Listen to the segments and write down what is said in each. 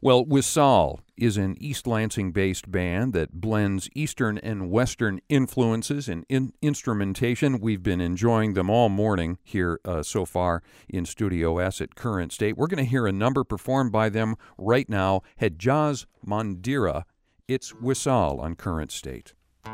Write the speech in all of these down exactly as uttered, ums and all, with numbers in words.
Well, Wissal is an East Lansing-based band that blends Eastern and Western influences and in instrumentation. We've been enjoying them all morning here uh, so far in Studio S at Current State. We're going to hear a number performed by them right now. Hedjaz Mandira. It's Wissal on Current State.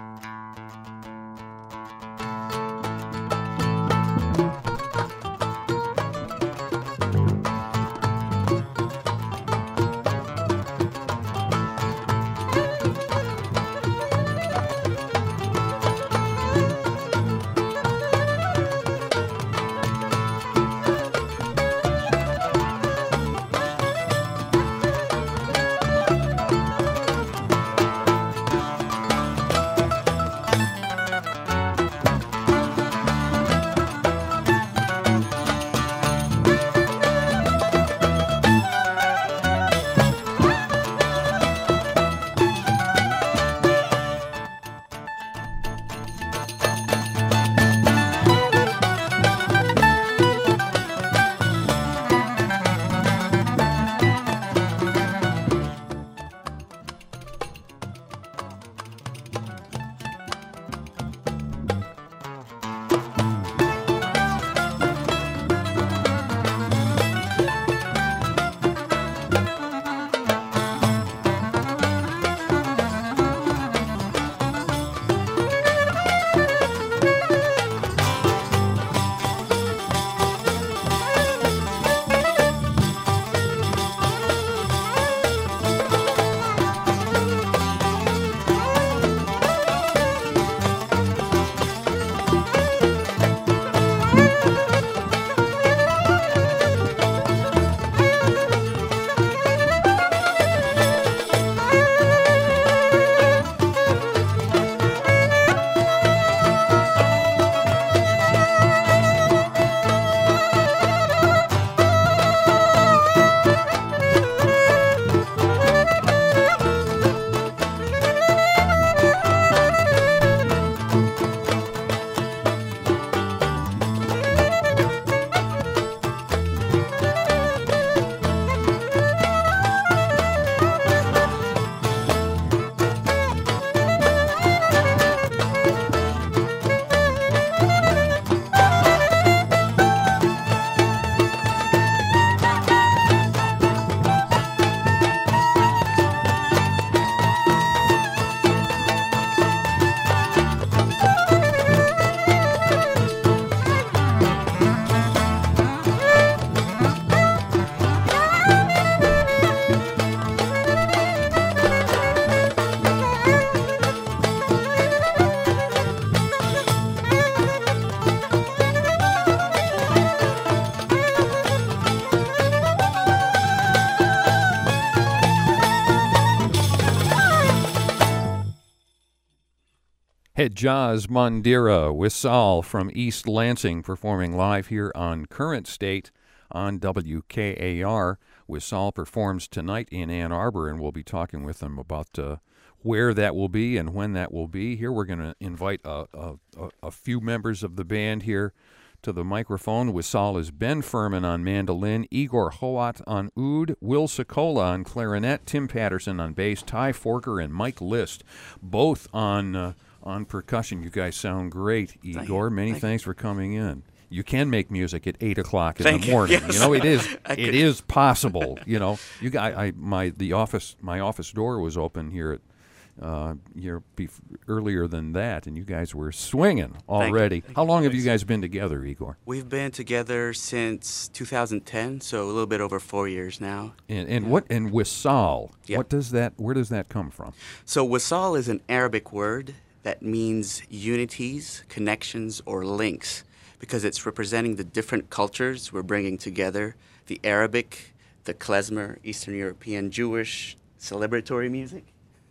Hedjaz Mandira, Wissal from East Lansing, performing live here on Current State on W K A R. Wissal performs tonight in Ann Arbor, and we'll be talking with them about uh, where that will be and when that will be. Here we're going to invite a, a, a few members of the band here to the microphone. Wissal is Ben Furman on mandolin, Igor Hoat on oud, Will Sokola on clarinet, Tim Patterson on bass, Ty Forker and Mike List, both on uh, on percussion. You guys sound great, Igor. Thank you. Many Thank thanks you. for coming in. You can make music at eight o'clock in Thank the you. morning. Yes. You know, it is I it could- is possible. You know, you got I my the office my office door was open here at uh here bef- earlier than that, and you guys were swinging already. Thank How you. long have you guys been together, Igor? We've been together since two thousand ten, so a little bit over four years now. And and Yeah. what and Wissal? Yeah. What does that? Where does that come from? So Wissal is an Arabic word that means unities, connections, or links, because it's representing the different cultures we're bringing together, the Arabic, the klezmer, Eastern European, Jewish, celebratory music.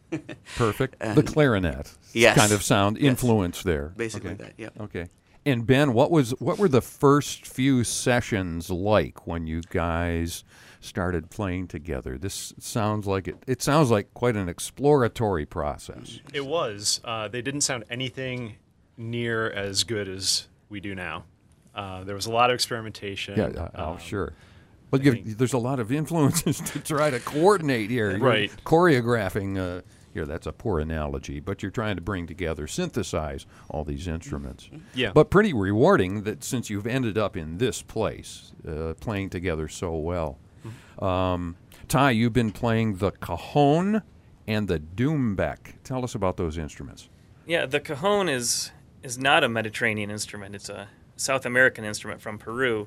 Perfect. And- the clarinet. Yes. Kind of sound Yes. influence there. Basically Okay. that, yeah. Okay. And Ben, what was what were the first few sessions like when you guys started playing together? This sounds like it. It sounds like quite an exploratory process. It was. Uh, they didn't sound anything near as good as we do now. Uh, there was a lot of experimentation. Yeah, uh, oh um, sure. But you've, there's a lot of influences to try to coordinate here. You're Right. choreographing, uh, here, that's a poor analogy, but you're trying to bring together, synthesize all these instruments. Yeah. But pretty rewarding that since you've ended up in this place, uh, playing together so well. Mm-hmm. Um, Ty, you've been playing the cajon and the doumbek. Tell us about those instruments. Yeah, the cajon is is not a Mediterranean instrument. It's a South American instrument from Peru.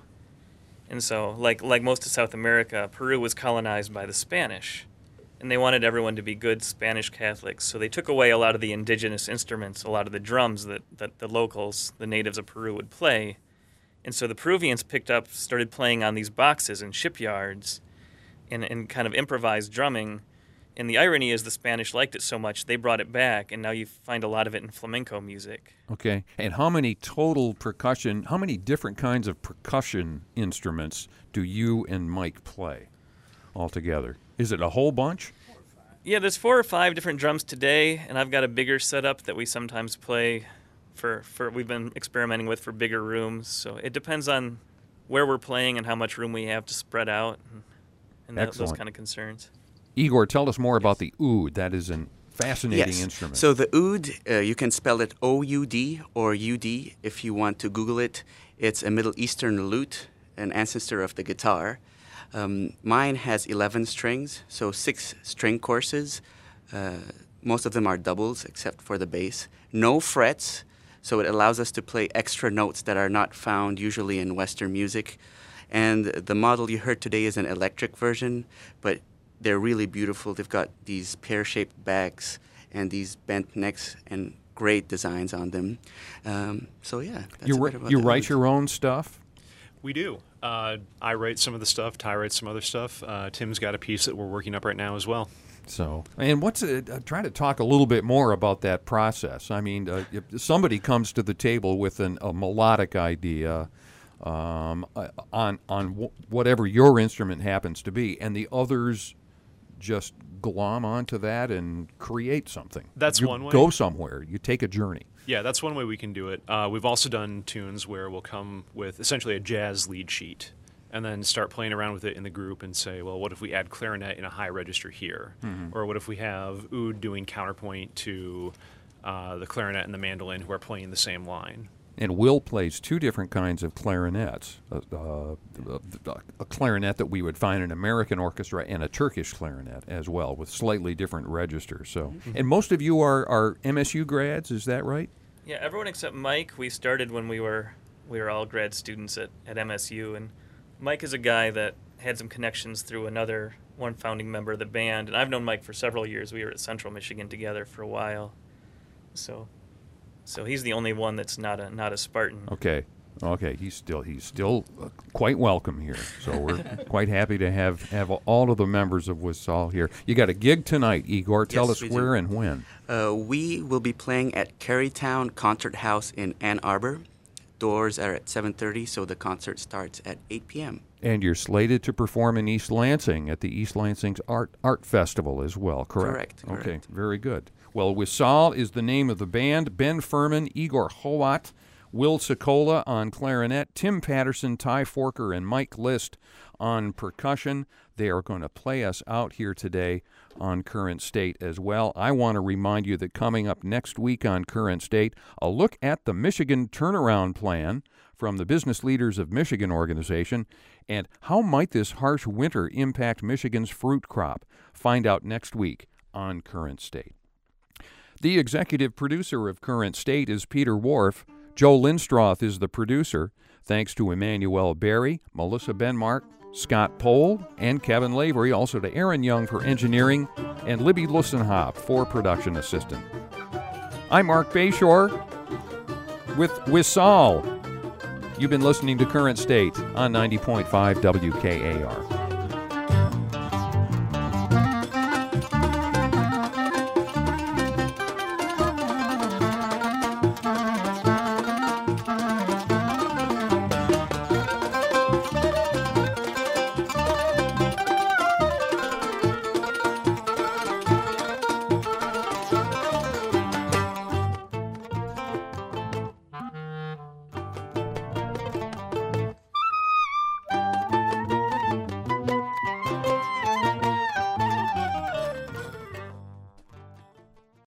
And so, like like most of South America, Peru was colonized by the Spanish. And they wanted everyone to be good Spanish Catholics. So they took away a lot of the indigenous instruments, a lot of the drums that, that the locals, the natives of Peru, would play. And so the Peruvians picked up, started playing on these boxes in shipyards and, and kind of improvised drumming. And the irony is the Spanish liked it so much, they brought it back, and now you find a lot of it in flamenco music. Okay. And how many total percussion, how many different kinds of percussion instruments do you and Mike play altogether? Is it a whole bunch? Yeah, there's four or five different drums today, and I've got a bigger setup that we sometimes play for, for we've been experimenting with for bigger rooms. So it depends on where we're playing and how much room we have to spread out and, and that, those Excellent. kind of concerns. Igor, tell us more about the oud. That is a fascinating Yes. instrument. So the oud, uh, you can spell it O U D or U D if you want to Google it. It's a Middle Eastern lute, an ancestor of the guitar. Um, mine has eleven strings, so six string courses. Uh, most of them are doubles except for the bass. No frets, so it allows us to play extra notes that are not found usually in Western music. And the model you heard today is an electric version, but they're really beautiful. They've got these pear-shaped backs and these bent necks and great designs on them. Um, so yeah, that's you a ri- bit about you the write oud. your own stuff? We do. Uh, I write some of the stuff. Ty writes some other stuff. Uh, Tim's got a piece that we're working up right now as well. So, and what's it? Uh, try to talk a little bit more about that process. I mean, uh, if somebody comes to the table with an, a melodic idea um, uh, on on w- whatever your instrument happens to be, and the others just glom onto that and create something. That's you one way. Go somewhere. You take a journey. Yeah, that's one way we can do it. Uh, we've also done tunes where we'll come with essentially a jazz lead sheet and then start playing around with it in the group and say, well, what if we add clarinet in a high register here? Mm-hmm. Or what if we have oud doing counterpoint to uh, the clarinet and the mandolin who are playing the same line? And Will plays two different kinds of clarinets, a, uh, a, a clarinet that we would find in an American orchestra and a Turkish clarinet as well, with slightly different registers. So, Mm-hmm. and most of you are, are M S U grads, is that right? Yeah, everyone except Mike. We started when we were we were all grad students at, at M S U, and Mike is a guy that had some connections through another one founding member of the band, and I've known Mike for several years. We were at Central Michigan together for a while, so so he's the only one that's not a not a Spartan. Okay, okay, he's still he's still uh, quite welcome here. So we're quite happy to have, have all of the members of Wissal here. You got a gig tonight, Igor. Tell Yes, us we do. where and when. Uh, we will be playing at Carytown Concert House in Ann Arbor. Doors are at seven thirty, so the concert starts at eight p.m. And you're slated to perform in East Lansing at the East Lansing's Art Art Festival as well, correct? Correct, Okay, correct. very good. Well, Wissal is the name of the band. Ben Furman, Igor Howat, Will Sokola on clarinet, Tim Patterson, Ty Forker, and Mike List on percussion. They are going to play us out here today on Current State as well. I want to remind you that coming up next week on Current State, a look at the Michigan Turnaround Plan from the Business Leaders of Michigan organization, and how might this harsh winter impact Michigan's fruit crop? Find out next week on Current State. The executive producer of Current State is Peter Wharf. Joe Lindstroth is the producer. Thanks to Emmanuel Berry, Melissa Benmark, Scott Pohl, and Kevin Lavery. Also to Aaron Young for engineering and Libby Lussenhop for production assistant. I'm Mark Bayshore with Wissal. You've been listening to Current State on ninety point five W K A R.